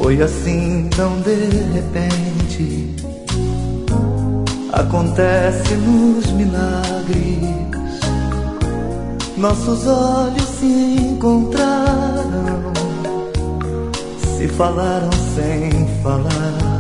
Foi assim tão de repente, acontece nos milagres. Nossos olhos se encontraram, se falaram sem falar,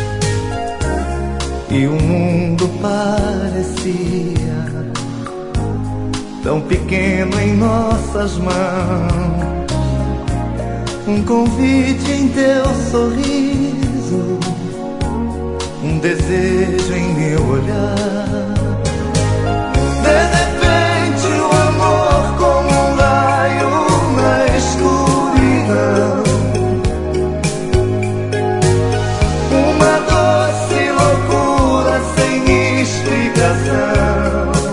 e o mundo parecia tão pequeno em nossas mãos. Um convite em teu sorriso, um desejo em meu olhar. De repente o amor como um raio na escuridão, uma doce loucura sem explicação.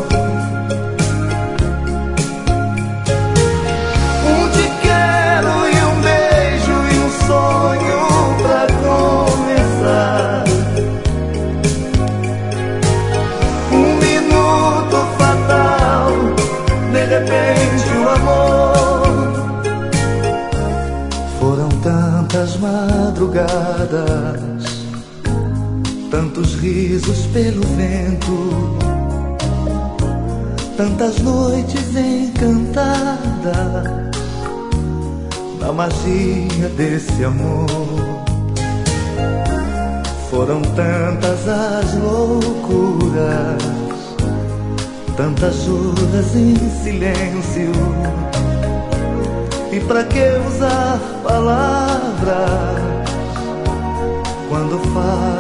De repente o amor. Foram tantas madrugadas, tantos risos pelo vento, tantas noites encantadas na magia desse amor. Foram tantas as loucuras, tantas juras em silêncio. E pra que usar palavras quando faz